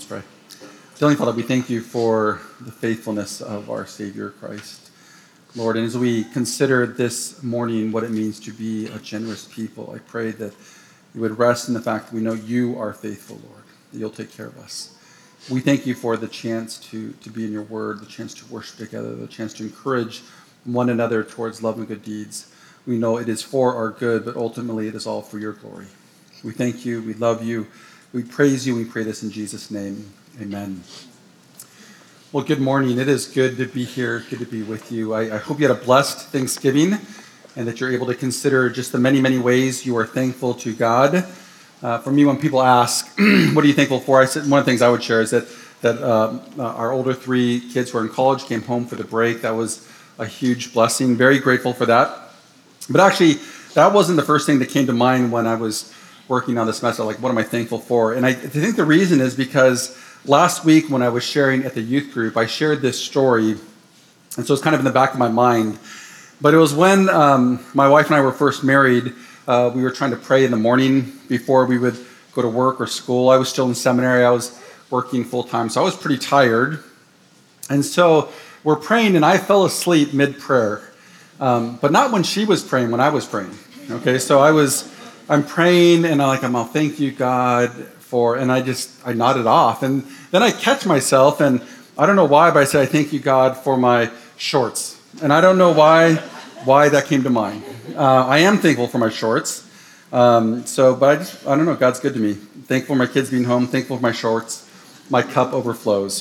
pray. Heavenly Father, we thank you for the faithfulness of our Savior Christ. Lord, and as we consider this morning what it means to be a generous people, I pray that you would rest in the fact that we know you are faithful, Lord, that you'll take care of us. We thank you for the chance to be in your word, the chance to worship together, the chance to encourage one another towards love and good deeds. We know it is for our good, but ultimately it is all for your glory. We thank you, we love you, we praise you, we pray this in Jesus' name. Amen. Well, good morning. It is good to be here, good to be with you. I hope you had a blessed Thanksgiving and that you're able to consider just the many, many ways you are thankful to God. For me, when people ask, what are you thankful for? I said one of the things I would share is that our older three kids who are in college came home for the break. That was a huge blessing. Very grateful for that. But actually, that wasn't the first thing that came to mind when I was working on this message. Like, what am I thankful for? And I think the reason is because last week when I was sharing at the youth group, I shared this story, and so it's kind of in the back of my mind. But it was when my wife and I were first married. We were trying to pray in the morning before we would go to work or school. I was still in seminary. I was working full-time, so I was pretty tired. And so we're praying, and I fell asleep mid-prayer. But not when she was praying, when I was praying. Okay, so I'm praying, and I'll thank you, God, and I nodded off. And then I catch myself, and I don't know why, but I said, I thank you, God, for my shorts. And I don't know why that came to mind. I am thankful for my shorts. But I don't know, God's good to me. Thankful for my kids being home, thankful for my shorts. My cup overflows.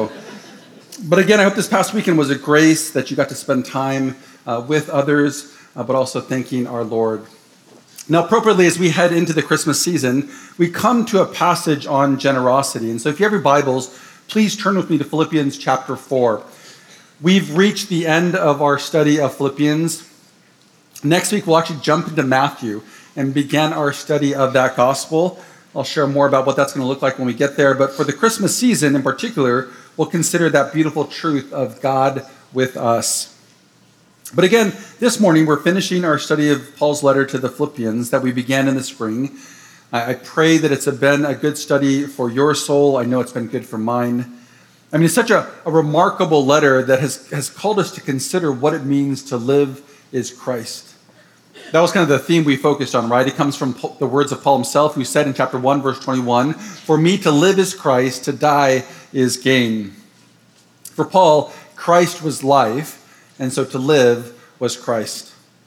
But again, I hope this past weekend was a grace that you got to spend time with others, but also thanking our Lord. Now, appropriately, as we head into the Christmas season, we come to a passage on generosity. And so if you have your Bibles, please turn with me to Philippians chapter 4. We've reached the end of our study of Philippians. Next week, we'll actually jump into Matthew and begin our study of that gospel. I'll share more about what that's going to look like when we get there. But for the Christmas season in particular, we'll consider that beautiful truth of God with us. But again, this morning, we're finishing our study of Paul's letter to the Philippians that we began in the spring. I pray that it's been a good study for your soul. I know it's been good for mine. I mean, it's such a remarkable letter that has called us to consider what it means to live is Christ. That was kind of the theme we focused on, right? It comes from the words of Paul himself, who said in chapter 1, verse 21, "For me to live is Christ, to die is gain." For Paul, Christ was life, and so to live was Christ.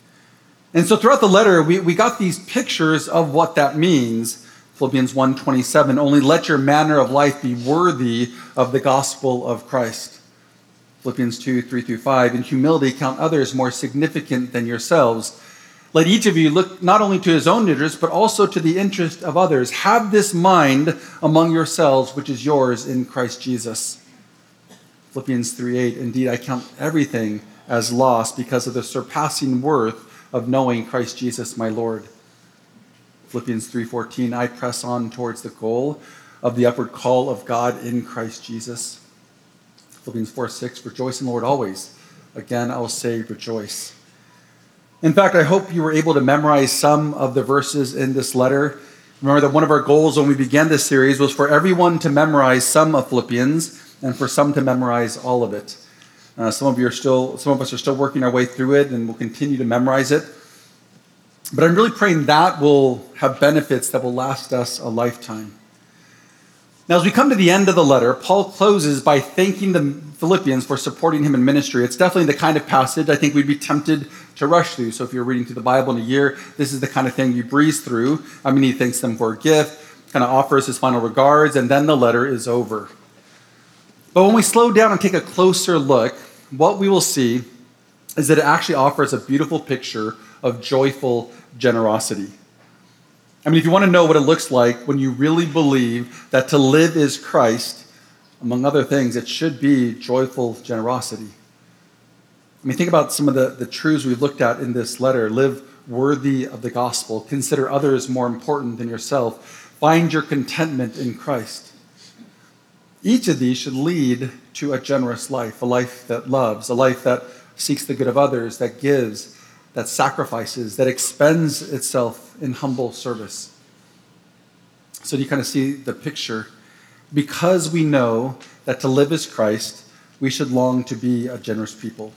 And so throughout the letter, we got these pictures of what that means. Philippians 1:27, "Only let your manner of life be worthy of the gospel of Christ." Philippians 2:3-5, "In humility count others more significant than yourselves. Let each of you look not only to his own interest, but also to the interest of others. Have this mind among yourselves, which is yours in Christ Jesus." Philippians 3:8, "Indeed, I count everything as loss because of the surpassing worth of knowing Christ Jesus my Lord." Philippians 3:14, "I press on towards the goal of the upward call of God in Christ Jesus." Philippians 4:6, "Rejoice in the Lord always. Again, I will say rejoice." In fact, I hope you were able to memorize some of the verses in this letter. Remember that one of our goals when we began this series was for everyone to memorize some of Philippians and for some to memorize all of it. Some of us are still working our way through it, and we'll continue to memorize it. But I'm really praying that will have benefits that will last us a lifetime. Now, as we come to the end of the letter, Paul closes by thanking the Philippians for supporting him in ministry. It's definitely the kind of passage I think we'd be tempted to rush through. So if you're reading through the Bible in a year, this is the kind of thing you breeze through. I mean, he thanks them for a gift, kind of offers his final regards, and then the letter is over. But when we slow down and take a closer look, what we will see is that it actually offers a beautiful picture of joyful generosity. I mean, if you want to know what it looks like when you really believe that to live is Christ, among other things, it should be joyful generosity. I mean, think about some of the truths we've looked at in this letter. Live worthy of the gospel. Consider others more important than yourself. Find your contentment in Christ. Each of these should lead to a generous life, a life that loves, a life that seeks the good of others, that gives, that sacrifices, that expends itself in humble service. So you kind of see the picture. Because we know that to live as Christ, we should long to be a generous people.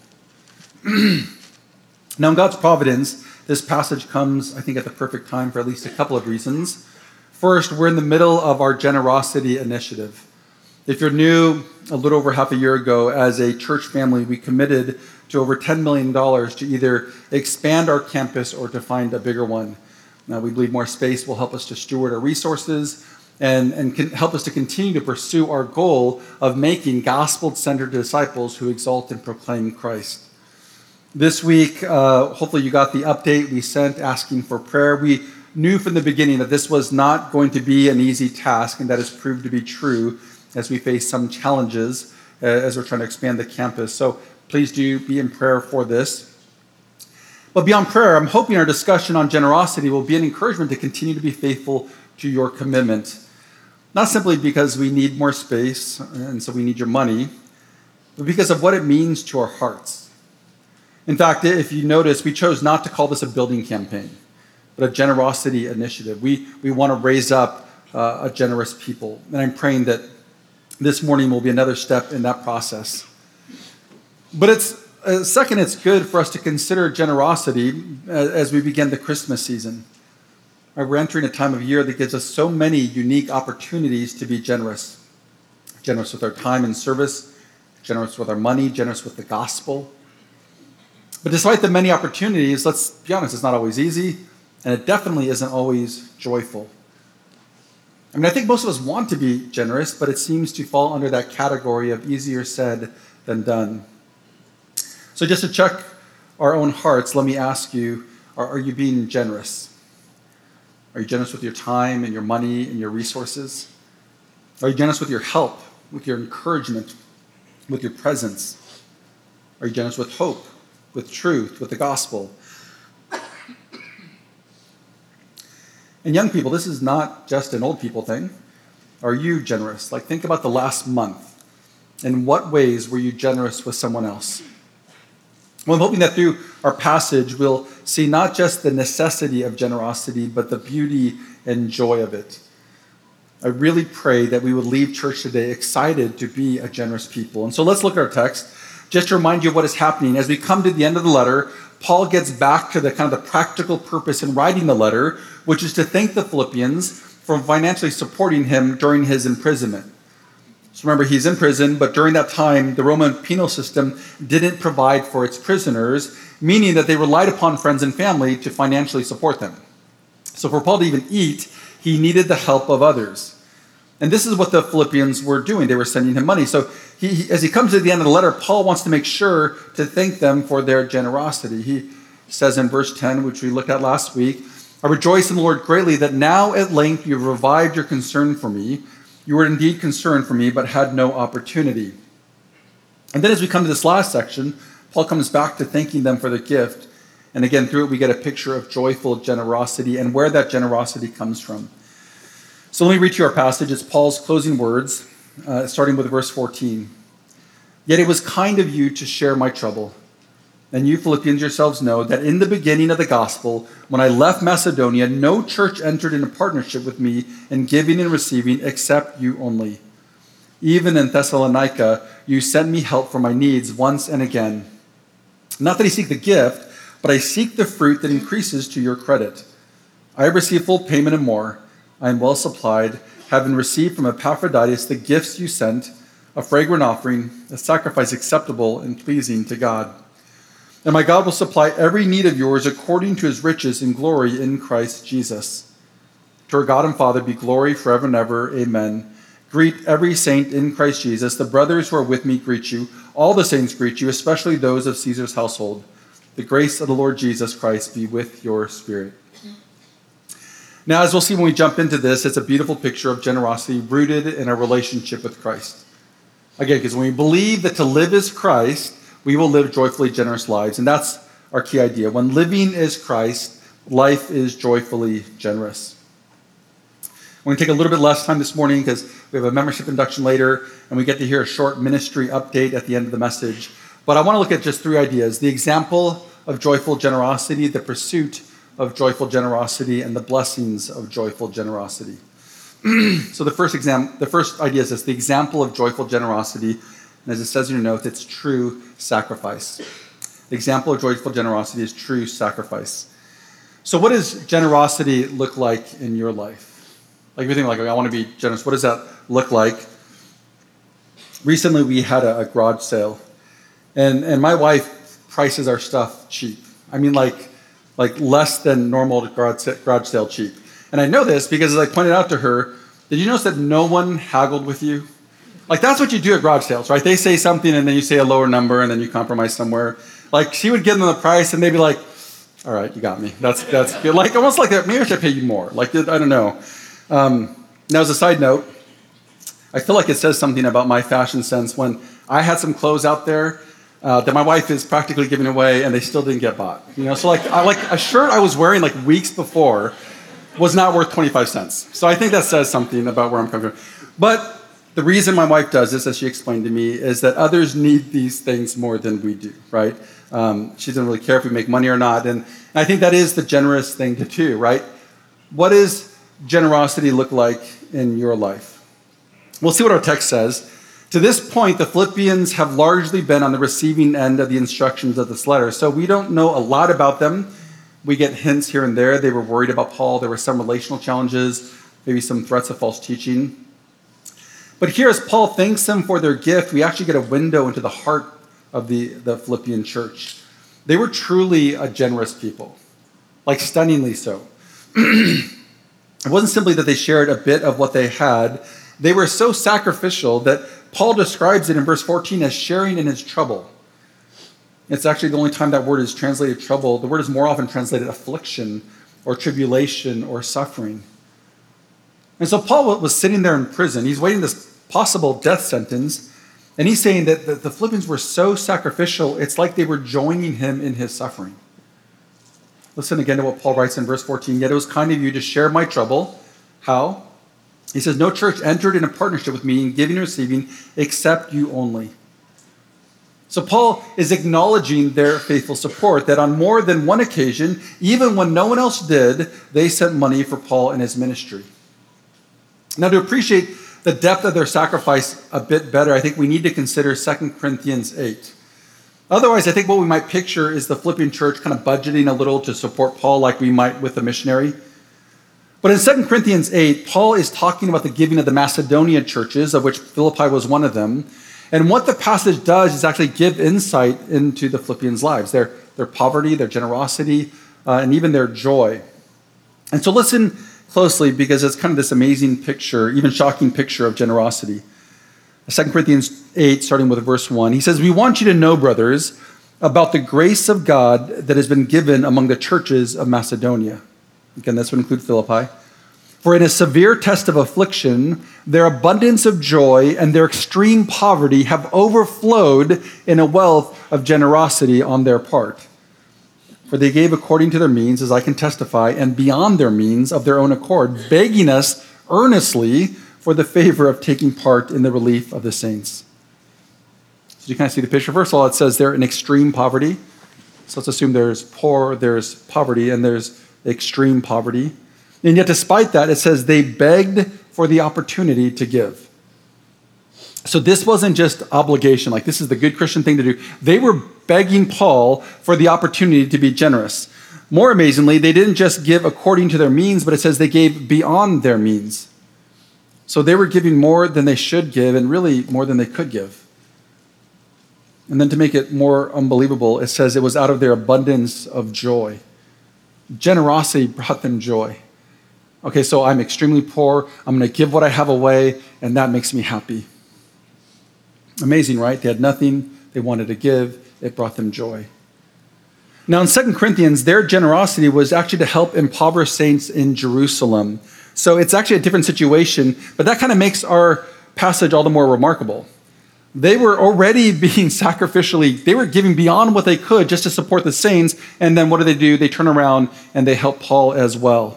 Now, in God's providence, this passage comes, I think, at the perfect time for at least a couple of reasons. First, we're in the middle of our generosity initiative. If you're new, a little over half a year ago, as a church family, we committed to over $10 million to either expand our campus or to find a bigger one. Now, we believe more space will help us to steward our resources and can help us to continue to pursue our goal of making gospel-centered disciples who exalt and proclaim Christ. This week, hopefully you got the update we sent asking for prayer. We knew from the beginning that this was not going to be an easy task, and that has proved to be true as we face some challenges as we're trying to expand the campus. So please do be in prayer for this. But beyond prayer, I'm hoping our discussion on generosity will be an encouragement to continue to be faithful to your commitment. Not simply because we need more space and so we need your money, but because of what it means to our hearts. In fact, if you notice, we chose not to call this a building campaign, but a generosity initiative. We want to raise up a generous people. And I'm praying that this morning will be another step in that process. But second, it's good for us to consider generosity as we begin the Christmas season. We're entering a time of year that gives us so many unique opportunities to be generous. Generous with our time and service, generous with our money, generous with the gospel. But despite the many opportunities, let's be honest, it's not always easy, and it definitely isn't always joyful. I think most of us want to be generous, but it seems to fall under that category of easier said than done. So just to check our own hearts, let me ask you, are you being generous? Are you generous with your time and your money and your resources? Are you generous with your help, with your encouragement, with your presence? Are you generous with hope, with truth, with the gospel? And young people, this is not just an old people thing. Are you generous? Think about the last month. In what ways were you generous with someone else? Well, I'm hoping that through our passage, we'll see not just the necessity of generosity, but the beauty and joy of it. I really pray that we would leave church today excited to be a generous people. And so let's look at our text. Just to remind you of what is happening, as we come to the end of the letter, Paul gets back to the kind of the practical purpose in writing the letter, which is to thank the Philippians for financially supporting him during his imprisonment. So remember, he's in prison, but during that time, the Roman penal system didn't provide for its prisoners, meaning that they relied upon friends and family to financially support them. So for Paul to even eat, he needed the help of others. And this is what the Philippians were doing. They were sending him money. So as he comes to the end of the letter, Paul wants to make sure to thank them for their generosity. He says in verse 10, which we looked at last week, I rejoice in the Lord greatly that now at length you have revived your concern for me. You were indeed concerned for me, but had no opportunity. And then as we come to this last section, Paul comes back to thanking them for the gift. And again, through it, we get a picture of joyful generosity and where that generosity comes from. So let me read you our passage. It's Paul's closing words, starting with verse 14. Yet it was kind of you to share my trouble. And you Philippians yourselves know that in the beginning of the gospel, when I left Macedonia, no church entered into partnership with me in giving and receiving except you only. Even in Thessalonica, you sent me help for my needs once and again. Not that I seek the gift, but I seek the fruit that increases to your credit. I have received full payment and more. I am well supplied, having received from Epaphroditus the gifts you sent, a fragrant offering, a sacrifice acceptable and pleasing to God. And my God will supply every need of yours according to his riches in glory in Christ Jesus. To our God and Father be glory forever and ever. Amen. Greet every saint in Christ Jesus. The brothers who are with me greet you. All the saints greet you, especially those of Caesar's household. The grace of the Lord Jesus Christ be with your spirit. Now, as we'll see when we jump into this, it's a beautiful picture of generosity rooted in a relationship with Christ. Again, because when we believe that to live is Christ, we will live joyfully generous lives. And that's our key idea. When living is Christ, life is joyfully generous. We're going to take a little bit less time this morning because we have a membership induction later, and we get to hear a short ministry update at the end of the message. But I want to look at just three ideas: the example of joyful generosity, the pursuit of joyful generosity, and the blessings of joyful generosity. So the first idea is this: the example of joyful generosity, and as it says in your notes, it's true sacrifice. The example of joyful generosity is true sacrifice. So what does generosity look like in your life? Like if you think like, I want to be generous, what does that look like? Recently we had a garage sale, and my wife prices our stuff cheap. I mean like less than normal garage sale cheap. And I know this because as I pointed out to her, did you notice that no one haggled with you? Like that's what you do at garage sales, right? They say something and then you say a lower number and then you compromise somewhere. Like she would give them the price and they'd be like, all right, you got me. That's good. Like almost like that. Maybe I should pay you more. Like I don't know. Now as a side note, I feel like it says something about my fashion sense when I had some clothes out there that my wife is practically giving away and they still didn't get bought. So like a shirt I was wearing like weeks before was not worth 25 cents. So I think that says something about where I'm coming from. But the reason my wife does this, as she explained to me, is that others need these things more than we do, right? She doesn't really care if we make money or not. And I think that is the generous thing to do, right? What does generosity look like in your life? We'll see what our text says. To this point, the Philippians have largely been on the receiving end of the instructions of this letter. So we don't know a lot about them. We get hints here and there. They were worried about Paul. There were some relational challenges, maybe some threats of false teaching. But here, as Paul thanks them for their gift, we actually get a window into the heart of the Philippian church. They were truly a generous people, like stunningly so. It wasn't simply that they shared a bit of what they had. They were so sacrificial that Paul describes it in verse 14 as sharing in his trouble. It's actually the only time that word is translated trouble. The word is more often translated affliction or tribulation or suffering. And so Paul was sitting there in prison. He's waiting this possible death sentence. And he's saying that the Philippians were so sacrificial, it's like they were joining him in his suffering. Listen again to what Paul writes in verse 14. Yet it was kind of you to share my trouble. How? He says, no church entered in a partnership with me in giving and receiving except you only. So Paul is acknowledging their faithful support, that on more than one occasion, even when no one else did, they sent money for Paul and his ministry. Now, to appreciate the depth of their sacrifice a bit better, I think we need to consider 2 Corinthians 8. Otherwise, I think what we might picture is the Philippian church kind of budgeting a little to support Paul like we might with a missionary. But in 2 Corinthians 8, Paul is talking about the giving of the Macedonian churches, of which Philippi was one of them. And what the passage does is actually give insight into the Philippians' lives, their poverty, their generosity, and even their joy. And so listen closely because it's kind of this amazing picture, even shocking picture of generosity. 2 Corinthians 8, starting with verse 1, he says, we want you to know, brothers, about the grace of God that has been given among the churches of Macedonia. Again, this would include Philippi. For in a severe test of affliction, their abundance of joy and their extreme poverty have overflowed in a wealth of generosity on their part. For they gave according to their means, as I can testify, and beyond their means of their own accord, begging us earnestly for the favor of taking part in the relief of the saints. So you kind of see the picture. First of all, it says they're in extreme poverty. So let's assume there's poor, there's poverty, and there's extreme poverty. And yet despite that, it says they begged for the opportunity to give. So this wasn't just obligation, like this is the good Christian thing to do. They were begging Paul for the opportunity to be generous. More amazingly, they didn't just give according to their means, but it says they gave beyond their means. So they were giving more than they should give and really more than they could give. And then to make it more unbelievable, it says it was out of their abundance of joy. Generosity brought them joy. Okay, so I'm extremely poor. I'm going to give what I have away, and that makes me happy. Amazing, right? They had nothing they wanted to give. It brought them joy. Now, in 2 Corinthians, their generosity was actually to help impoverished saints in Jerusalem. So it's actually a different situation, but that kind of makes our passage all the more remarkable. They were already being sacrificially, they were giving beyond what they could just to support the saints, and then what do? They turn around and they help Paul as well.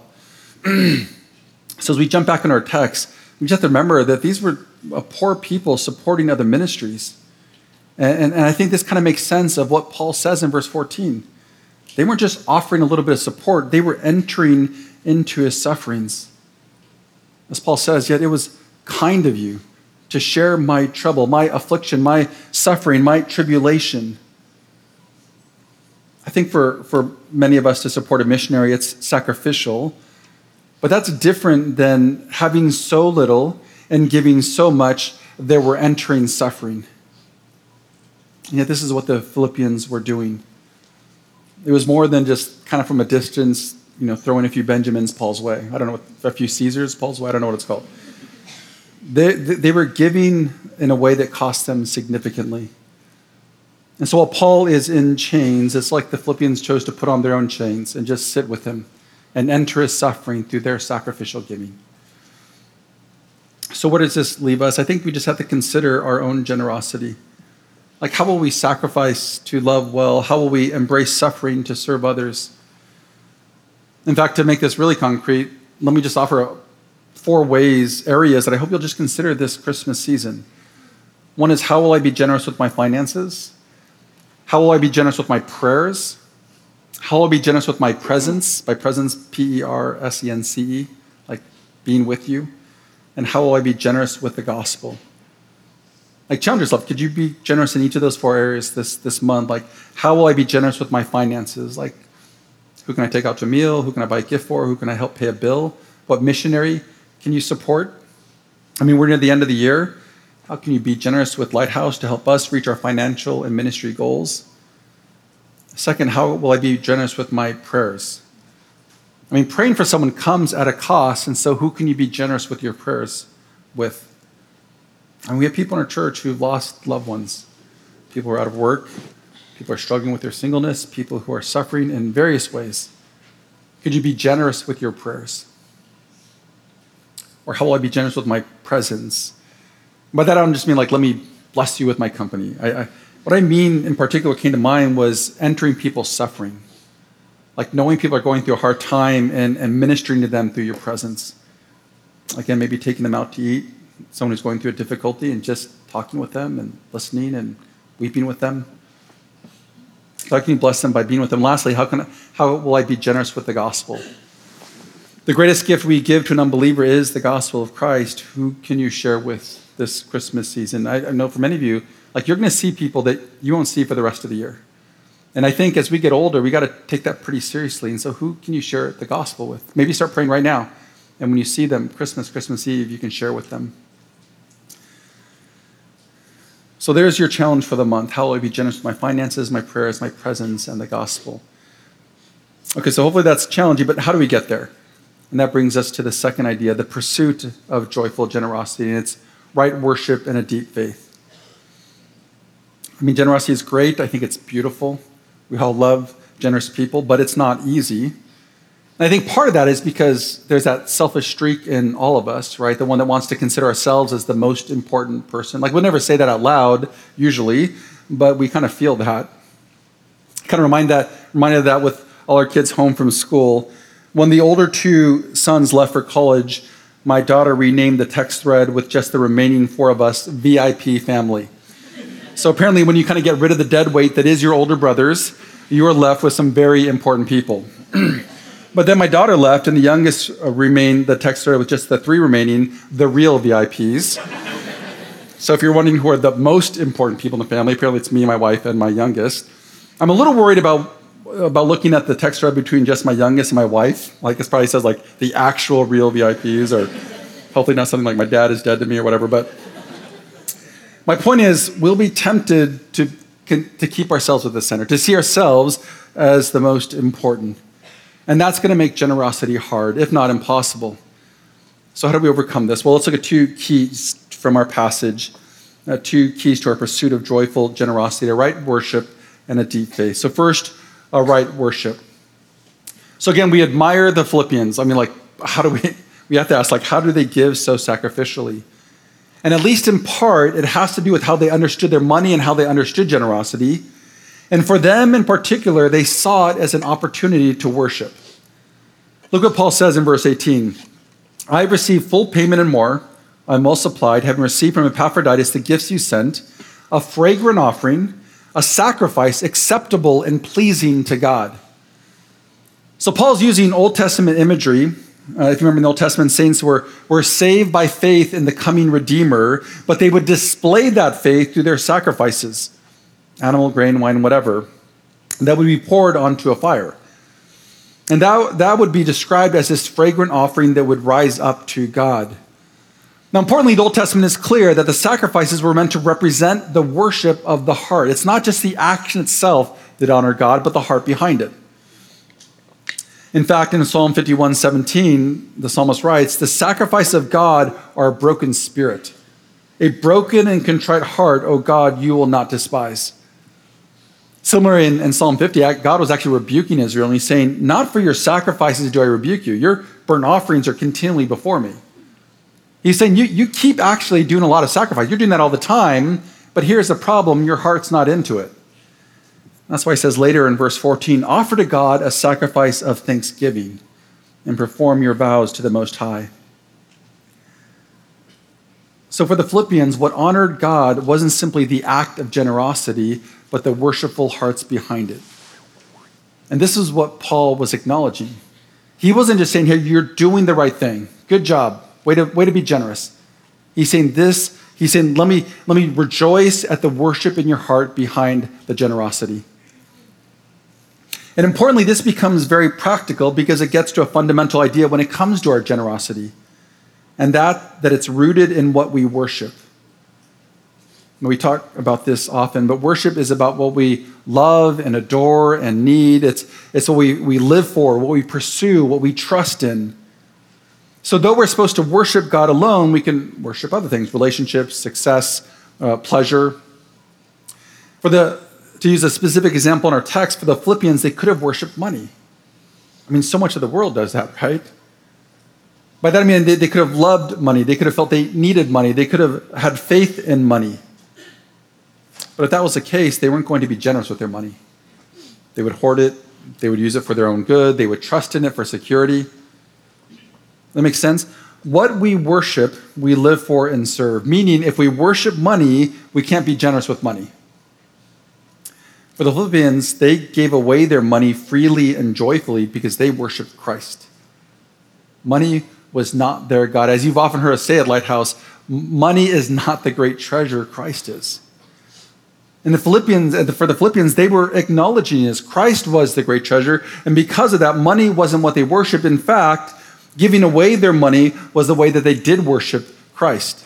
So as we jump back in our text, we just have to remember that these were poor people supporting other ministries. And I think this kind of makes sense of what Paul says in verse 14. They weren't just offering a little bit of support, they were entering into his sufferings. As Paul says, yet it was kind of you to share my trouble, my affliction, my suffering, my tribulation. I think for many of us to support a missionary, it's sacrificial, but that's different than having so little and giving so much that we're entering suffering. And yet this is what the Philippians were doing. It was more than just kind of from a distance, throwing a few Benjamins Paul's way. I don't know, a few Caesars Paul's way. I don't know what it's called. They were giving in a way that cost them significantly. And so while Paul is in chains, it's like the Philippians chose to put on their own chains and just sit with him and enter his suffering through their sacrificial giving. So what does this leave us? I think we just have to consider our own generosity. Like, how will we sacrifice to love well? How will we embrace suffering to serve others? In fact, to make this really concrete, let me just offer 4 areas that I hope you'll just consider this Christmas season. One is, how will I be generous with my finances? How will I be generous with my prayers? How will I be generous with my presence? By presence, P-E-R-S-E-N-C-E, like being with you. And how will I be generous with the gospel? Like, challenge yourself. Could you be generous in each of those 4 areas this month? Like, how will I be generous with my finances? Like, who can I take out to a meal? Who can I buy a gift for? Who can I help pay a bill? What missionary can you support? I mean, we're near the end of the year. How can you be generous with Lighthouse to help us reach our financial and ministry goals? Second, how will I be generous with my prayers? I mean, praying for someone comes at a cost, and so who can you be generous with your prayers with? And we have people in our church who've lost loved ones. People who are out of work. People who are struggling with their singleness. People who are suffering in various ways. Could you be generous with your prayers? Or how will I be generous with my presence? By that, I don't just mean like, let me bless you with my company. What I mean in particular came to mind was entering people's suffering. Like knowing people are going through a hard time and ministering to them through your presence. Again, maybe taking them out to eat, someone who's going through a difficulty, and just talking with them and listening and weeping with them. So how can you bless them by being with them? Lastly, how will I be generous with the gospel? The greatest gift we give to an unbeliever is the gospel of Christ. Who can you share with this Christmas season? I know for many of you, like, you're going to see people that you won't see for the rest of the year. And I think as we get older, we got to take that pretty seriously. And so who can you share the gospel with? Maybe start praying right now. And when you see them, Christmas Eve, you can share with them. So there's your challenge for the month. How will I be generous with my finances, my prayers, my presence, and the gospel? Okay, so hopefully that's challenging, but how do we get there? And that brings us to the second idea, the pursuit of joyful generosity. And it's right worship and a deep faith. I mean, generosity is great. I think it's beautiful. We all love generous people, but it's not easy. And I think part of that is because there's that selfish streak in all of us, right? The one that wants to consider ourselves as the most important person. Like, we'll never say that out loud, usually, but we kind of feel that. Kind of reminded of that with all our kids home from school. When the older 2 sons left for college, my daughter renamed the text thread with just the remaining 4 of us, VIP family. So apparently when you kind of get rid of the dead weight that is your older brothers, you are left with some very important people. But then my daughter left, and the youngest remained the text thread with just the 3 remaining, the real VIPs. So if you're wondering who are the most important people in the family, apparently it's me, my wife, and my youngest. I'm a little worried about looking at the text thread between just my youngest and my wife. Like, it probably says like the actual real VIPs, or hopefully not something like my dad is dead to me or whatever. But my point is, we'll be tempted to keep ourselves at the center, to see ourselves as the most important. And that's going to make generosity hard, if not impossible. So how do we overcome this? Well, let's look at 2 keys from our passage, 2 keys to our pursuit of joyful generosity, a right worship and a deep faith. So first, a right worship. So again, we admire the Philippians. I mean, like, we have to ask, like, how do they give so sacrificially? And at least in part, it has to do with how they understood their money and how they understood generosity. And for them in particular, they saw it as an opportunity to worship. Look what Paul says in verse 18. I have received full payment and more. I multiplied, having received from Epaphroditus the gifts you sent, a fragrant offering, a sacrifice acceptable and pleasing to God. So Paul's using Old Testament imagery If you remember in the Old Testament, saints were saved by faith in the coming Redeemer, but they would display that faith through their sacrifices, animal, grain, wine, whatever, that would be poured onto a fire. And that would be described as this fragrant offering that would rise up to God. Now, importantly, the Old Testament is clear that the sacrifices were meant to represent the worship of the heart. It's not just the action itself that honored God, but the heart behind it. In fact, in Psalm 51:17, the psalmist writes, "The sacrifice of God are a broken spirit. A broken and contrite heart, O God, you will not despise." Similarly, in Psalm 50, God was actually rebuking Israel, and he's saying, "Not for your sacrifices do I rebuke you. Your burnt offerings are continually before me." He's saying, you keep actually doing a lot of sacrifice. You're doing that all the time, but here's the problem. Your heart's not into it. That's why he says later in verse 14, "Offer to God a sacrifice of thanksgiving and perform your vows to the Most High." So for the Philippians, what honored God wasn't simply the act of generosity, but the worshipful hearts behind it. And this is what Paul was acknowledging. He wasn't just saying, "Here, you're doing the right thing. Good job. Way to be generous." He's saying this. He's saying, let me rejoice at the worship in your heart behind the generosity. And importantly, this becomes very practical because it gets to a fundamental idea when it comes to our generosity, and that it's rooted in what we worship. We talk about this often, but worship is about what we love and adore and need. It's what we live for, what we pursue, what we trust in. So though we're supposed to worship God alone, we can worship other things, relationships, success, pleasure. To use a specific example in our text, for the Philippians, they could have worshiped money. I mean, so much of the world does that, right? By that I mean they could have loved money. They could have felt they needed money. They could have had faith in money. But if that was the case, they weren't going to be generous with their money. They would hoard it. They would use it for their own good. They would trust in it for security. That makes sense? What we worship, we live for and serve. Meaning, if we worship money, we can't be generous with money. For the Philippians, they gave away their money freely and joyfully because they worshiped Christ. Money was not their God. As you've often heard us say at Lighthouse, money is not the great treasure, Christ is. And for the Philippians, they were acknowledging this. Christ was the great treasure, and because of that, money wasn't what they worshiped. In fact, giving away their money was the way that they did worship Christ.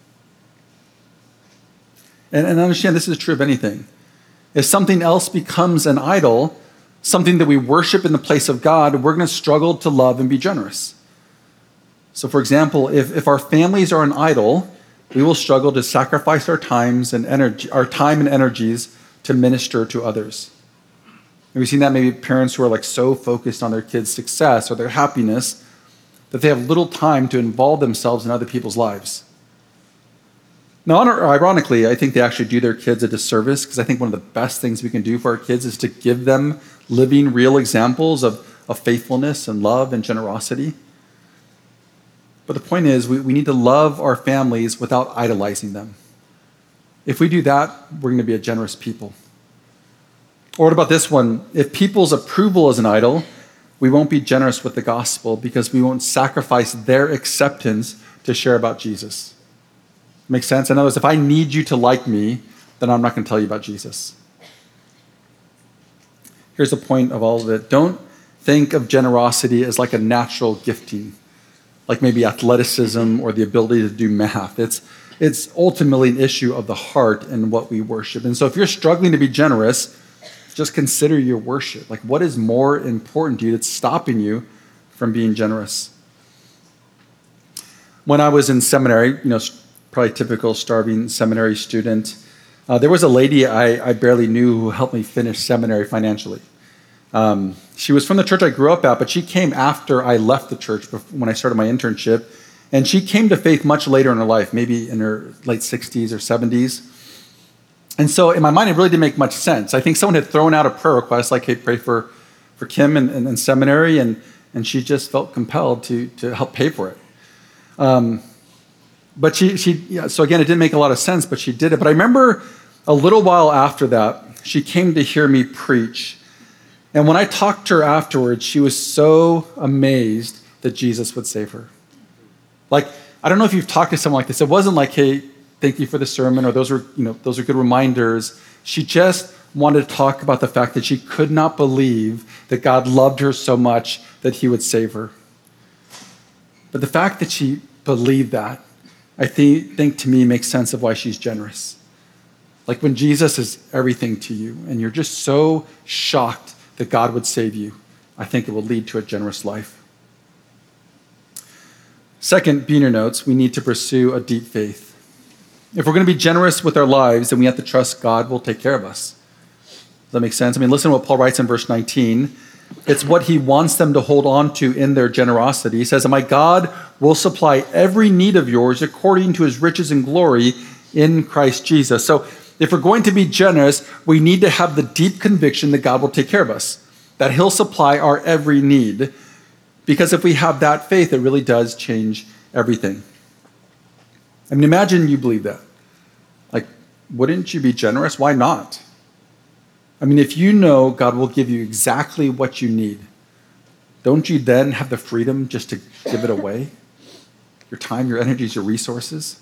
And understand, this is true of anything. If something else becomes an idol, something that we worship in the place of God, we're going to struggle to love and be generous. So for example, if our families are an idol, we will struggle to sacrifice our time and energies to minister to others. And we've seen that maybe parents who are so focused on their kids' success or their happiness that they have little time to involve themselves in other people's lives. Now, ironically, I think they actually do their kids a disservice because I think one of the best things we can do for our kids is to give them living, real examples of faithfulness and love and generosity. But the point is, we need to love our families without idolizing them. If we do that, we're going to be a generous people. Or what about this one? If people's approval is an idol, we won't be generous with the gospel because we won't sacrifice their acceptance to share about Jesus. Make sense? In other words, if I need you to like me, then I'm not going to tell you about Jesus. Here's the point of all of it. Don't think of generosity as like a natural gifting, like maybe athleticism or the ability to do math. It's ultimately an issue of the heart and what we worship. And so if you're struggling to be generous, just consider your worship. Like, what is more important to you that's stopping you from being generous? When I was in seminary, probably typical starving seminary student, there was a lady I barely knew who helped me finish seminary financially. She was from the church I grew up at, but she came after I left the church when I started my internship. And she came to faith much later in her life, maybe in her late 60s or 70s. And so in my mind, it really didn't make much sense. I think someone had thrown out a prayer request, like, hey, pray for Kim in seminary, and she just felt compelled to help pay for it. But so again, it didn't make a lot of sense, but she did it. But I remember a little while after that, she came to hear me preach. And when I talked to her afterwards, she was so amazed that Jesus would save her. Like, I don't know if you've talked to someone like this. It wasn't like, hey, thank you for the sermon, or those are good reminders. She just wanted to talk about the fact that she could not believe that God loved her so much that he would save her. But the fact that she believed that, I think to me makes sense of why she's generous. Like when Jesus is everything to you and you're just so shocked that God would save you, I think it will lead to a generous life. Second, be in your notes, we need to pursue a deep faith. If we're going to be generous with our lives, then we have to trust God will take care of us. Does that make sense? I mean, listen to what Paul writes in verse 19. It's what he wants them to hold on to in their generosity. He says, "And my God will supply every need of yours according to his riches and glory in Christ Jesus." So if we're going to be generous, we need to have the deep conviction that God will take care of us, that he'll supply our every need. Because if we have that faith, it really does change everything. I mean, imagine you believe that. Like, wouldn't you be generous? Why not? I mean, if you know God will give you exactly what you need, don't you then have the freedom just to give it away? Your time, your energies, your resources?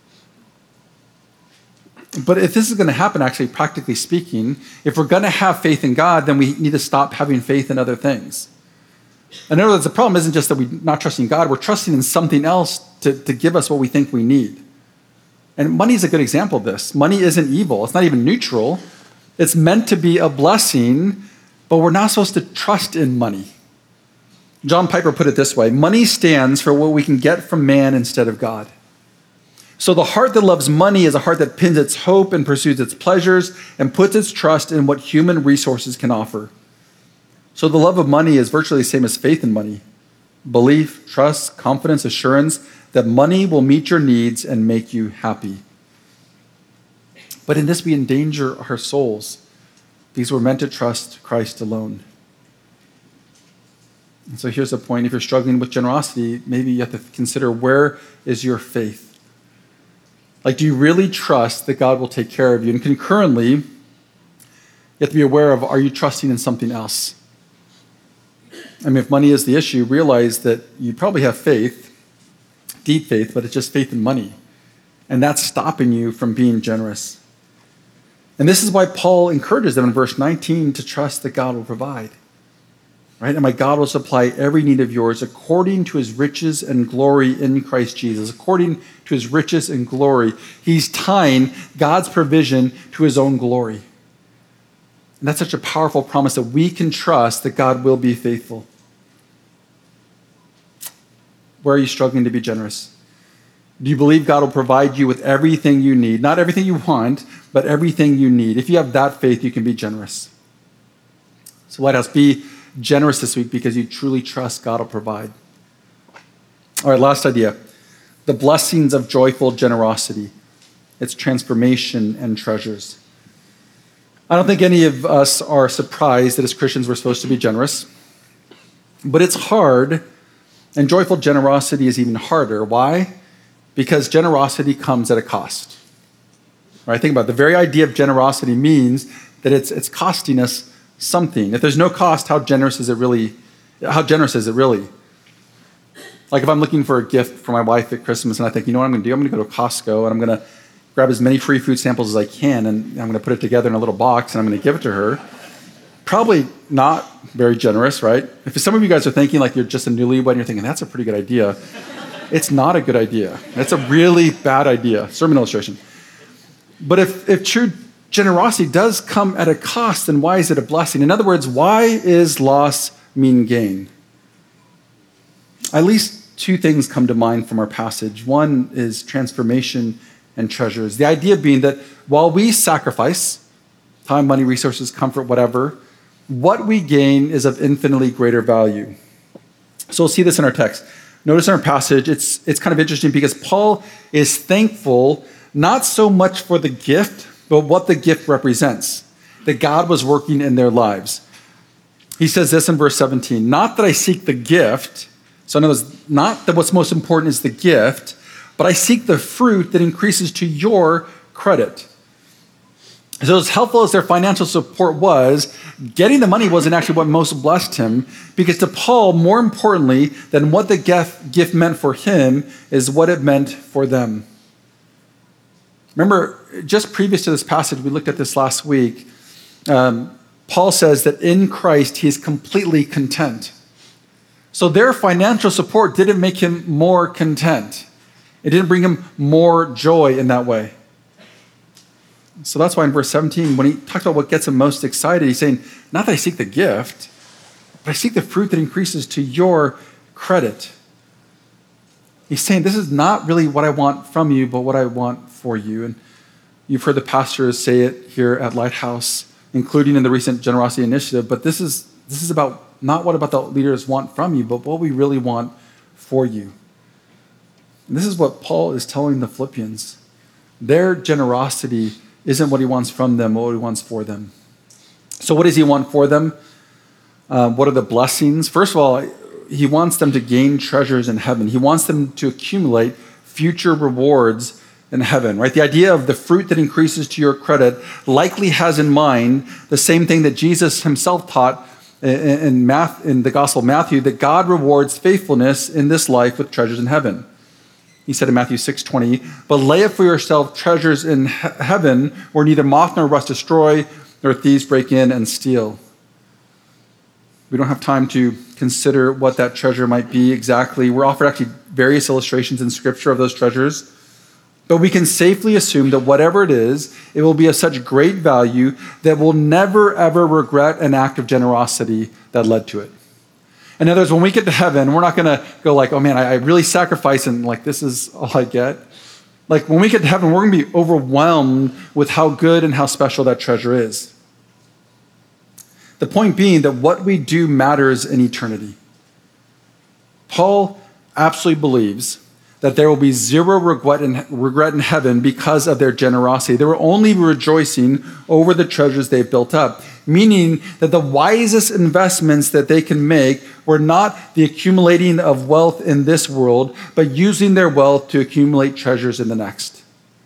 But if this is going to happen, actually, practically speaking, if we're going to have faith in God, then we need to stop having faith in other things. In other words, the problem isn't just that we're not trusting God, we're trusting in something else to give us what we think we need. And money is a good example of this. Money isn't evil. It's not even neutral. It's meant to be a blessing, but we're not supposed to trust in money. John Piper put it this way: money stands for what we can get from man instead of God. So the heart that loves money is a heart that pins its hope and pursues its pleasures and puts its trust in what human resources can offer. So the love of money is virtually the same as faith in money. Belief, trust, confidence, assurance that money will meet your needs and make you happy. But in this we endanger our souls because we're meant to trust Christ alone. And so here's the point. If you're struggling with generosity, maybe you have to consider, where is your faith? Like, do you really trust that God will take care of you? And concurrently, you have to be aware of, are you trusting in something else? I mean, if money is the issue, realize that you probably have faith, deep faith, but it's just faith in money. And that's stopping you from being generous. And this is why Paul encourages them in verse 19 to trust that God will provide. Right? And my God will supply every need of yours according to his riches and glory in Christ Jesus. According to his riches and glory. He's tying God's provision to his own glory. And that's such a powerful promise that we can trust that God will be faithful. Where are you struggling to be generous? Do you believe God will provide you with everything you need? Not everything you want, but everything you need. If you have that faith, you can be generous. So Lighthouse, be generous this week because you truly trust God will provide. All right, last idea. The blessings of joyful generosity. It's transformation and treasures. I don't think any of us are surprised that as Christians we're supposed to be generous. But it's hard, and joyful generosity is even harder. Why? Because generosity comes at a cost. Right? Think about it. The very idea of generosity means that it's costing us something. If there's no cost, how generous is it really? Like if I'm looking for a gift for my wife at Christmas and I think, you know what I'm going to do? I'm going to go to Costco and I'm going to grab as many free food samples as I can and I'm going to put it together in a little box and I'm going to give it to her. Probably not very generous, right? If some of you guys are thinking like you're just a newlywed and you're thinking, that's a pretty good idea. It's not a good idea. It's a really bad idea. Sermon illustration. But if true generosity does come at a cost, then why is it a blessing? In other words, why is loss mean gain? At least two things come to mind from our passage. One is transformation and treasures. The idea being that while we sacrifice time, money, resources, comfort, whatever, what we gain is of infinitely greater value. So we'll see this in our text. Notice in our passage, it's kind of interesting because Paul is thankful not so much for the gift, but what the gift represents, that God was working in their lives. He says this in verse 17, not that I seek the gift, so in other words, not that what's most important is the gift, but I seek the fruit that increases to your credit. So as helpful as their financial support was, getting the money wasn't actually what most blessed him, because to Paul, more importantly than what the gift meant for him is what it meant for them. Remember, just previous to this passage, we looked at this last week, Paul says that in Christ he is completely content. So their financial support didn't make him more content. It didn't bring him more joy in that way. So that's why in verse 17, when he talks about what gets him most excited, he's saying, not that I seek the gift, but I seek the fruit that increases to your credit. He's saying, this is not really what I want from you, but what I want for you. And you've heard the pastors say it here at Lighthouse, including in the recent Generosity Initiative, but this is about not what about the leaders want from you, but what we really want for you. And this is what Paul is telling the Philippians. Their generosity isn't what he wants from them, but what he wants for them. So what does he want for them? What are the blessings? First of all, he wants them to gain treasures in heaven. He wants them to accumulate future rewards in heaven, right? The idea of the fruit that increases to your credit likely has in mind the same thing that Jesus himself taught in the Gospel of Matthew, that God rewards faithfulness in this life with treasures in heaven. He said in Matthew 6:20, but lay up for yourself treasures in heaven where neither moth nor rust destroy, nor thieves break in and steal. We don't have time to consider what that treasure might be exactly. We're offered actually various illustrations in Scripture of those treasures. But we can safely assume that whatever it is, it will be of such great value that we'll never, ever regret an act of generosity that led to it. In other words, when we get to heaven, we're not going to go like, oh man, I really sacrifice and like this is all I get. Like when we get to heaven, we're going to be overwhelmed with how good and how special that treasure is. The point being that what we do matters in eternity. Paul absolutely believes that there will be zero regret in heaven because of their generosity. They will only be rejoicing over the treasures they've built up, meaning that the wisest investments that they can make were not the accumulating of wealth in this world, but using their wealth to accumulate treasures in the next.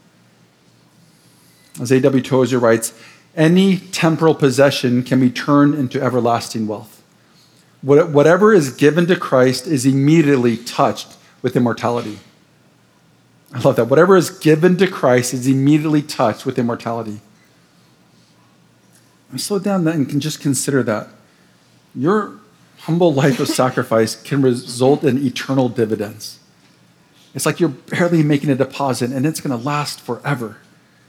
As A.W. Tozer writes, any temporal possession can be turned into everlasting wealth. Whatever is given to Christ is immediately touched with immortality. I love that. Whatever is given to Christ is immediately touched with immortality. I slow down and can just consider that. Your humble life of sacrifice can result in eternal dividends. It's like you're barely making a deposit and it's going to last forever.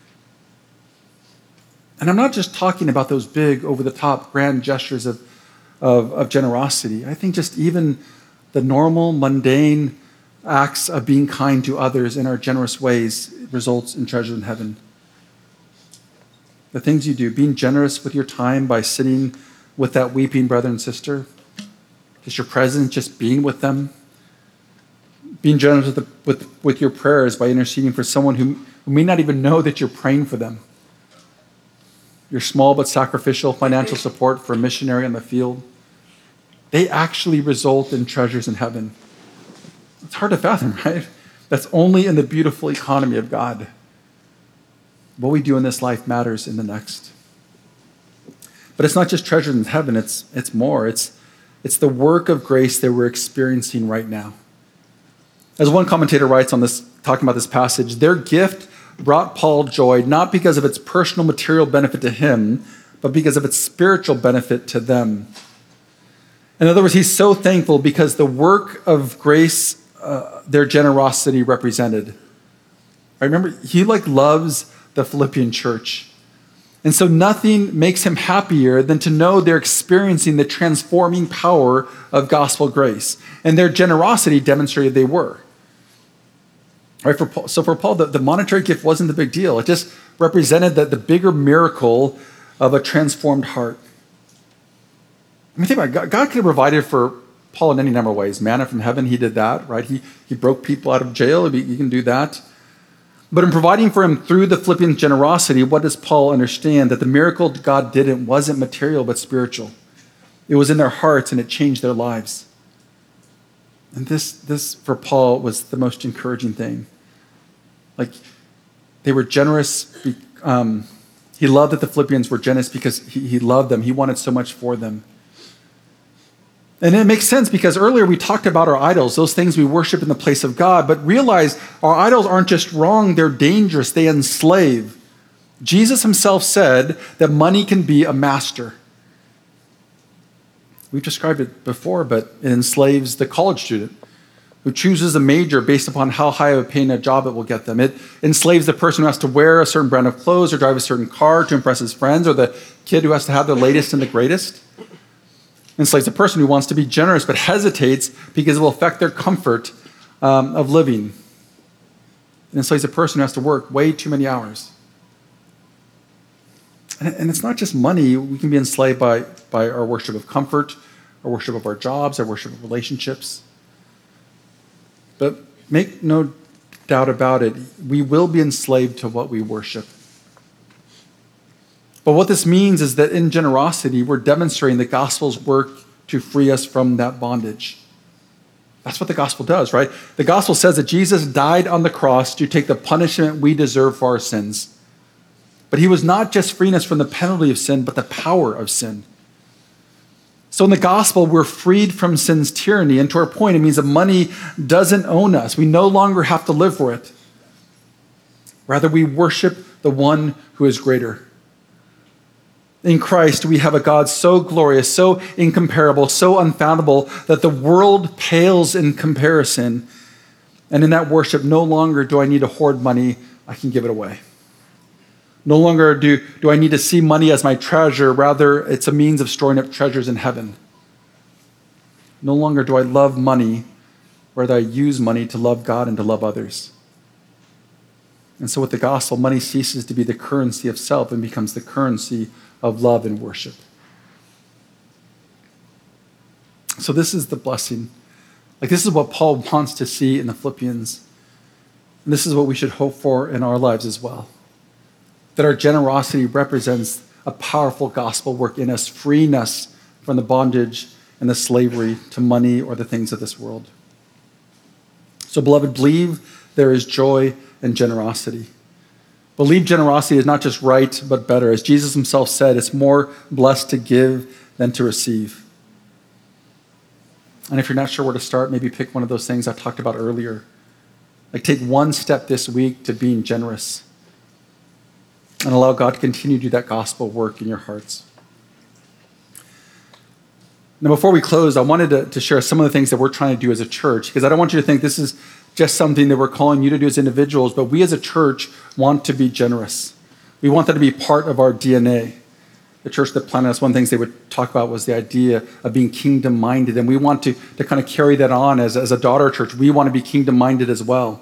And I'm not just talking about those big, over-the-top, grand gestures of generosity. I think just even the normal, mundane acts of being kind to others in our generous ways results in treasure in heaven. The things you do, being generous with your time by sitting with that weeping brother and sister, just your presence, just being with them, being generous with your prayers by interceding for someone who may not even know that you're praying for them. Your small but sacrificial financial support for a missionary on the field, they actually result in treasures in heaven. It's hard to fathom, right? That's only in the beautiful economy of God. What we do in this life matters in the next. But it's not just treasures in heaven, it's more. It's the work of grace that we're experiencing right now. As one commentator writes on this, talking about this passage, their gift brought Paul joy not because of its personal material benefit to him, but because of its spiritual benefit to them. In other words, he's so thankful because the work of grace, their generosity represented. I remember he loves the Philippian church. And so nothing makes him happier than to know they're experiencing the transforming power of gospel grace. And their generosity demonstrated they were. Right, for Paul, the monetary gift wasn't the big deal. It just represented the bigger miracle of a transformed heart. I mean, think about it. God could have provided for Paul in any number of ways. Manna from heaven, he did that, right? He broke people out of jail. He can do that. But in providing for him through the Philippian generosity, what does Paul understand? That the miracle God did wasn't material, but spiritual. It was in their hearts, and it changed their lives. And this for Paul was the most encouraging thing. Like, they were generous. He loved that the Philippians were generous because he loved them. He wanted so much for them. And it makes sense because earlier we talked about our idols, those things we worship in the place of God, but realize our idols aren't just wrong, they're dangerous, they enslave. Jesus himself said that money can be a master. We've described it before, but it enslaves the college student who chooses a major based upon how high of a paying a job it will get them. It enslaves the person who has to wear a certain brand of clothes or drive a certain car to impress his friends, or the kid who has to have the latest and the greatest. It enslaves a person who wants to be generous but hesitates because it will affect their comfort of living. It enslaves a person who has to work way too many hours. And it's not just money. We can be enslaved by our worship of comfort, our worship of our jobs, our worship of relationships. But make no doubt about it, we will be enslaved to what we worship. But what this means is that in generosity, we're demonstrating the gospel's work to free us from that bondage. That's what the gospel does, right? The gospel says that Jesus died on the cross to take the punishment we deserve for our sins. But he was not just freeing us from the penalty of sin, but the power of sin. So in the gospel, we're freed from sin's tyranny. And to our point, it means that money doesn't own us. We no longer have to live for it. Rather, we worship the one who is greater. In Christ, we have a God so glorious, so incomparable, so unfathomable that the world pales in comparison. And in that worship, no longer do I need to hoard money, I can give it away. No longer do I need to see money as my treasure. Rather, it's a means of storing up treasures in heaven. No longer do I love money. Rather, I use money to love God and to love others. And so with the gospel, money ceases to be the currency of self and becomes the currency of love and worship. So this is the blessing. This is what Paul wants to see in the Philippians. And this is what we should hope for in our lives as well. That our generosity represents a powerful gospel work in us, freeing us from the bondage and the slavery to money or the things of this world. So, beloved, believe there is joy and generosity. Believe generosity is not just right, but better. As Jesus himself said, it's more blessed to give than to receive. And if you're not sure where to start, maybe pick one of those things I talked about earlier. Take one step this week to being generous. And allow God to continue to do that gospel work in your hearts. Now, before we close, I wanted to share some of the things that we're trying to do as a church, because I don't want you to think this is just something that we're calling you to do as individuals, but we as a church want to be generous. We want that to be part of our DNA. The church that planted us, one of the things they would talk about was the idea of being kingdom-minded, and we want to kind of carry that on as a daughter church. We want to be kingdom-minded as well.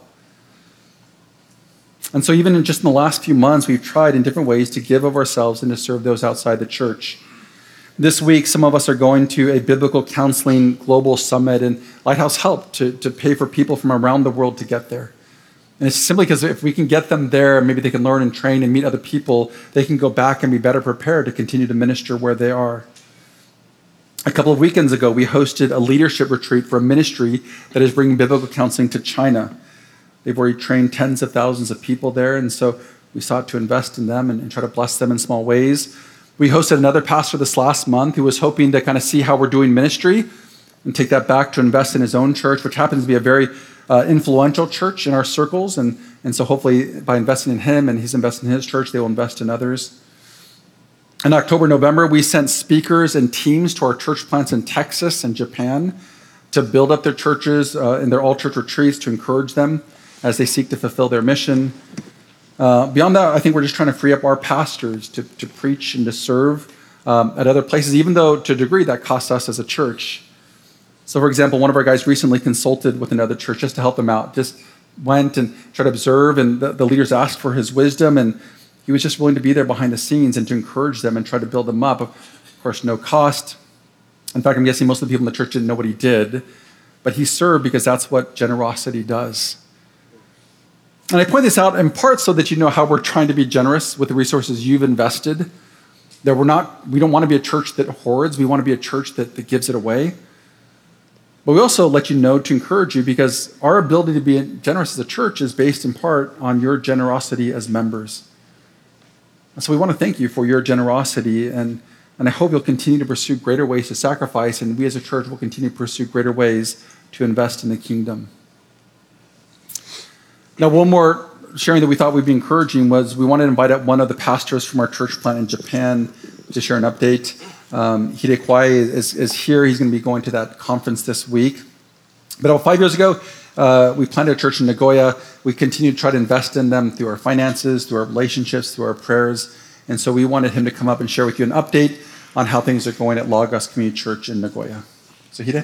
And so even just in the last few months, we've tried in different ways to give of ourselves and to serve those outside the church. This week, some of us are going to a biblical counseling global summit, and Lighthouse helped to pay for people from around the world to get there. And it's simply because if we can get them there, maybe they can learn and train and meet other people, they can go back and be better prepared to continue to minister where they are. A couple of weekends ago, we hosted a leadership retreat for a ministry that is bringing biblical counseling to China. They've already trained tens of thousands of people there, and so we sought to invest in them and try to bless them in small ways. We hosted another pastor this last month who was hoping to kind of see how we're doing ministry and take that back to invest in his own church, which happens to be a very influential church in our circles. And so hopefully by investing in him and he's investing in his church, they will invest in others. In October, November, we sent speakers and teams to our church plants in Texas and Japan to build up their churches in their all-church retreats to encourage them as they seek to fulfill their mission. Beyond that, I think we're just trying to free up our pastors to preach and to serve at other places, even though to a degree that costs us as a church. So, for example, one of our guys recently consulted with another church just to help them out, just went and tried to observe, and the leaders asked for his wisdom, and he was just willing to be there behind the scenes and to encourage them and try to build them up. Of course, no cost. In fact, I'm guessing most of the people in the church didn't know what he did, but he served because that's what generosity does. And I point this out in part so that you know how we're trying to be generous with the resources you've invested. That we don't want to be a church that hoards. We want to be a church that gives it away. But we also let you know to encourage you, because our ability to be generous as a church is based in part on your generosity as members. So we want to thank you for your generosity, and I hope you'll continue to pursue greater ways to sacrifice, and we as a church will continue to pursue greater ways to invest in the kingdom. Now, one more sharing that we thought would be encouraging was we wanted to invite up one of the pastors from our church plant in Japan to share an update. Hide Kwai is here. He's going to be going to that conference this week. But about 5 years ago, we planted a church in Nagoya. We continue to try to invest in them through our finances, through our relationships, through our prayers. And so we wanted him to come up and share with you an update on how things are going at Logos Community Church in Nagoya. So Hide.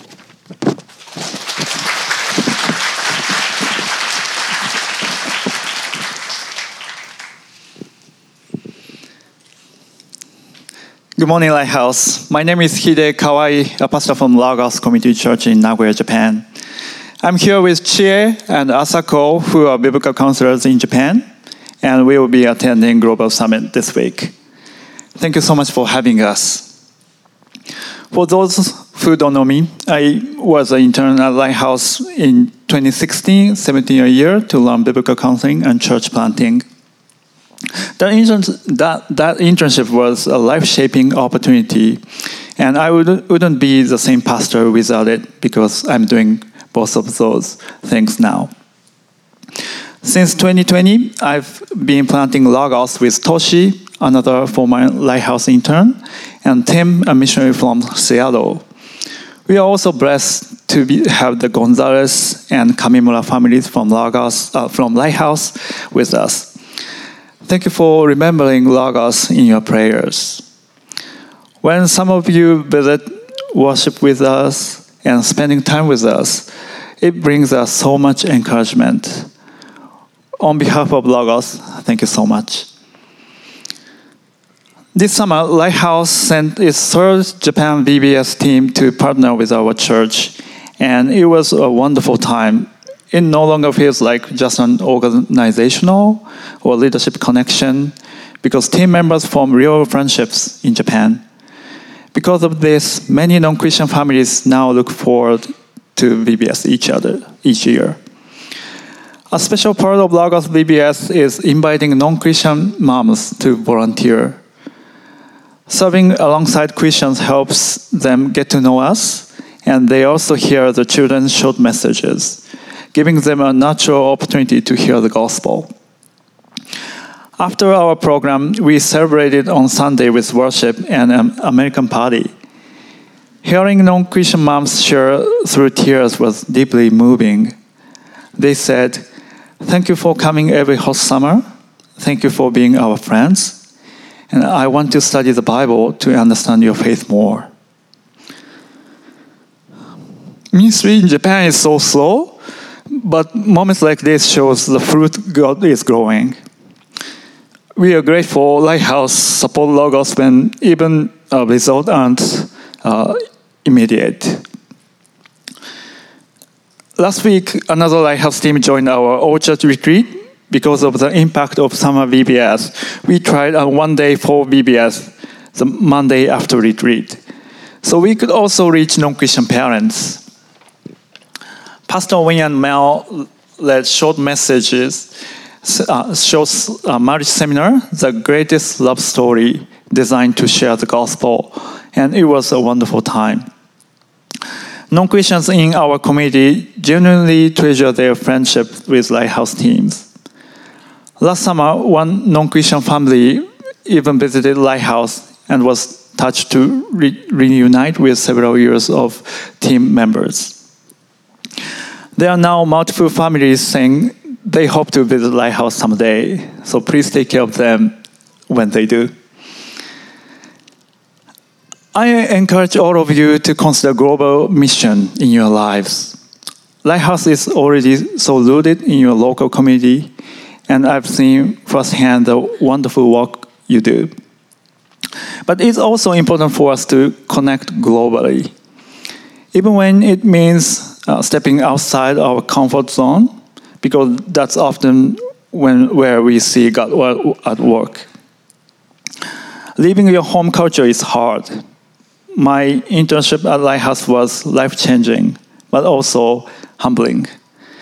Good morning, Lighthouse. My name is Hide Kawai, a pastor from Logos Community Church in Nagoya, Japan. I'm here with Chie and Asako, who are biblical counselors in Japan, and we will be attending Global Summit this week. Thank you so much for having us. For those who don't know me, I was an intern at Lighthouse in 2016, 17 a year, to learn biblical counseling and church planting. That internship was a life-shaping opportunity, and I wouldn't be the same pastor without it, because I'm doing both of those things now. Since 2020, I've been planting Logos with Toshi, another former Lighthouse intern, and Tim, a missionary from Seattle. We are also blessed to have the Gonzalez and Kamimura families from Lighthouse with us. Thank you for remembering Logos in your prayers. When some of you visit, worship with us, and spending time with us, it brings us so much encouragement. On behalf of Logos, thank you so much. This summer, Lighthouse sent its third Japan VBS team to partner with our church, and it was a wonderful time. It no longer feels like just an organizational or leadership connection, because team members form real friendships in Japan. Because of this, many non-Christian families now look forward to VBS each year. A special part of Logos VBS is inviting non-Christian moms to volunteer. Serving alongside Christians helps them get to know us, and they also hear the children's short messages, giving them a natural opportunity to hear the gospel. After our program, we celebrated on Sunday with worship and an American party. Hearing non-Christian moms share through tears was deeply moving. They said, "Thank you for coming every hot summer. Thank you for being our friends. And I want to study the Bible to understand your faith more." Ministry in Japan is so slow, but moments like this shows the fruit God is growing. We are grateful Lighthouse support Logos when even results aren't immediate. Last week, another Lighthouse team joined our Orchard retreat. Because of the impact of summer VBS, we tried a one-day for VBS, the Monday after retreat, so we could also reach non-Christian parents. Pastor Wayne and Mel led short messages, marriage seminar, The Greatest Love Story, designed to share the gospel, and it was a wonderful time. Non-Christians in our community genuinely treasure their friendship with Lighthouse teams. Last summer, one non-Christian family even visited Lighthouse and was touched to reunite with several years of team members. There are now multiple families saying they hope to visit Lighthouse someday, so please take care of them when they do. I encourage all of you to consider global mission in your lives. Lighthouse is already so rooted in your local community, and I've seen firsthand the wonderful work you do. But it's also important for us to connect globally. Even when it means stepping outside our comfort zone, because that's often where we see God at work. Leaving your home culture is hard. My internship at Lighthouse was life-changing, but also humbling.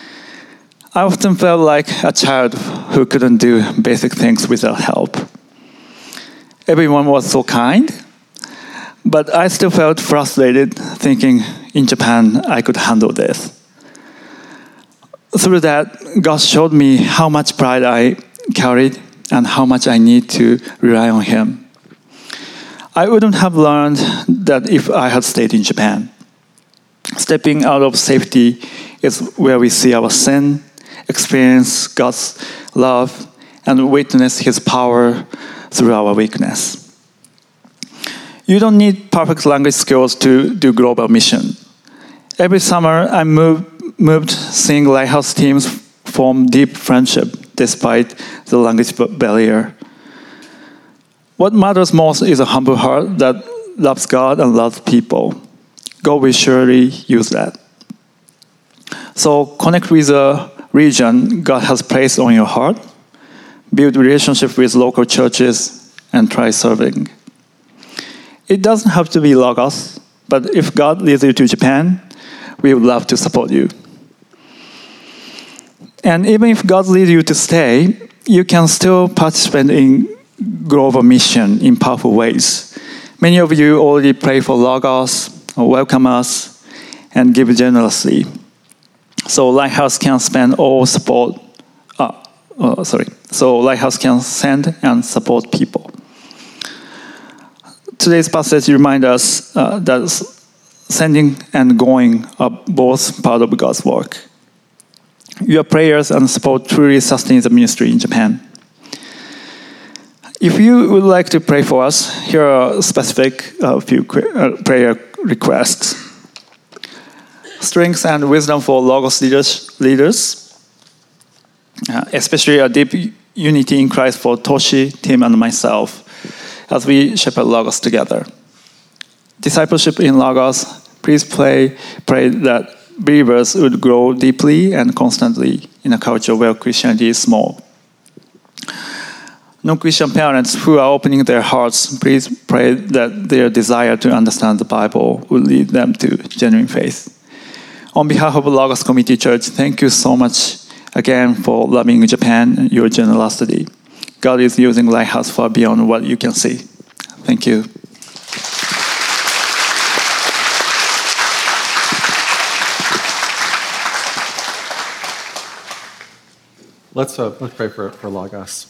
I often felt like a child who couldn't do basic things without help. everyone was so kind. But I still felt frustrated, thinking in Japan I could handle this. Through that, God showed me how much pride I carried and how much I need to rely on Him. I wouldn't have learned that if I had stayed in Japan. Stepping out of safety is where we see our sin, experience God's love, and witness His power through our weakness. You don't need perfect language skills to do global mission. Every summer, I moved seeing Lighthouse teams form deep friendship despite the language barrier. What matters most is a humble heart that loves God and loves people. God will surely use that. So connect with the region God has placed on your heart, build relationship with local churches, and try serving. It doesn't have to be Lagos, but if God leads you to Japan, we would love to support you. And even if God leads you to stay, you can still participate in global mission in powerful ways. Many of you already pray for Lagos, welcome us, and give generously. So Lighthouse can spend all support. So Lighthouse can send and support people. Today's passage reminds us that sending and going are both part of God's work. Your prayers and support truly sustain the ministry in Japan. If you would like to pray for us, here are specific few prayer requests. Strength and wisdom for Logos leaders, especially a deep unity in Christ for Toshi, Tim, and myself, as we shepherd Logos together. Discipleship in Lagos, please pray that believers would grow deeply and constantly in a culture where Christianity is small. Non-Christian parents who are opening their hearts, please pray that their desire to understand the Bible will lead them to genuine faith. On behalf of Lagos Community Church, thank you so much again for loving Japan and your generosity. God is using Lighthouse far beyond what you can see. Thank you. Let's pray for Lagos.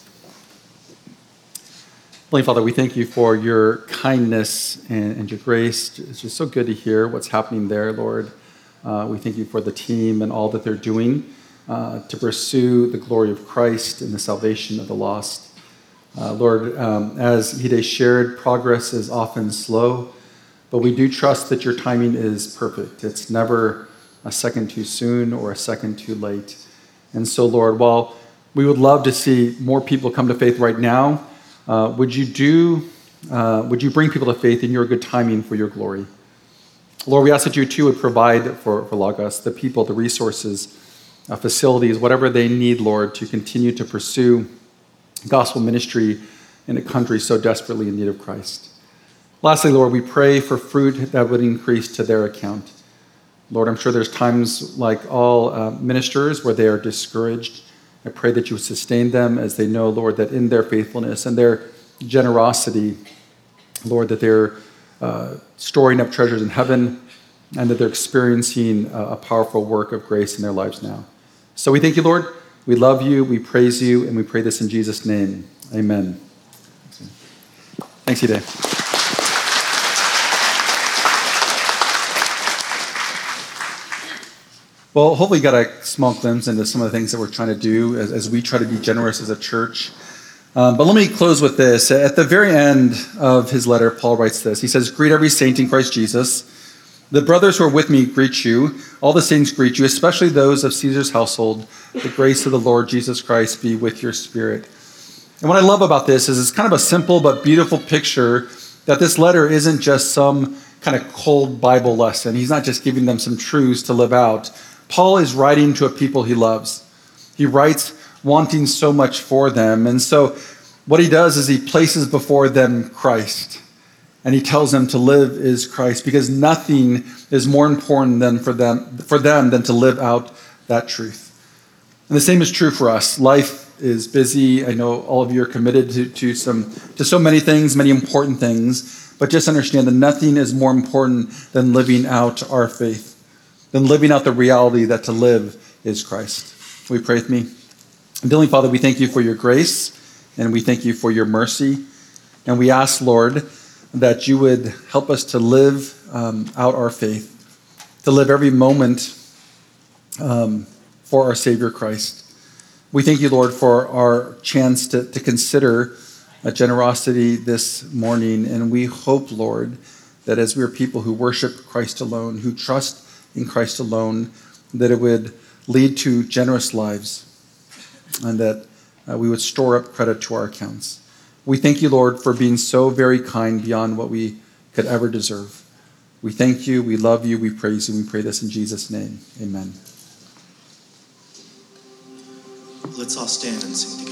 Heavenly Father, we thank you for your kindness and your grace. It's just so good to hear what's happening there, Lord. We thank you for the team and all that they're doing to pursue the glory of Christ and the salvation of the lost. Lord, as Hide shared, progress is often slow, but we do trust that your timing is perfect. It's never a second too soon or a second too late. And so, Lord, while we would love to see more people come to faith right now, would you bring people to faith in your good timing for your glory? Lord, we ask that you too would provide for Lagos, the people, the resources, facilities, whatever they need, Lord, to continue to pursue gospel ministry in a country so desperately in need of Christ. Lastly, Lord, we pray for fruit that would increase to their account. Lord, I'm sure there's times like all ministers where they are discouraged. I pray that you would sustain them as they know, Lord, that in their faithfulness and their generosity, Lord, that they're storing up treasures in heaven and that they're experiencing a powerful work of grace in their lives now. So we thank you, Lord. We love you, we praise you, and we pray this in Jesus' name. Amen. Thanks, Hide. Well, hopefully you got a small glimpse into some of the things that we're trying to do as we try to be generous as a church. But let me close with this. At the very end of his letter, Paul writes this. He says, "Greet every saint in Christ Jesus. The brothers who are with me greet you. All the saints greet you, especially those of Caesar's household. The grace of the Lord Jesus Christ be with your spirit." And what I love about this is it's kind of a simple but beautiful picture that this letter isn't just some kind of cold Bible lesson. He's not just giving them some truths to live out. Paul is writing to a people he loves. He writes wanting so much for them. And so what he does is he places before them Christ. And he tells them to live is Christ, because nothing is more important than for them than to live out that truth. And the same is true for us. Life is busy. I know all of you are committed to so many things, many important things. But just understand that nothing is more important than living out our faith, than living out the reality that to live is Christ. Will you pray with me? Heavenly Father, we thank you for your grace, and we thank you for your mercy. And we ask, Lord, that you would help us to live out our faith, to live every moment for our Savior Christ. We thank you, Lord, for our chance to consider generosity this morning. And we hope, Lord, that as we are people who worship Christ alone, who trust in Christ alone, that it would lead to generous lives and that we would store up credit to our accounts. We thank you, Lord, for being so very kind beyond what we could ever deserve. We thank you, we love you, we praise you, we pray this in Jesus' name. Amen. Let's all stand and sing together.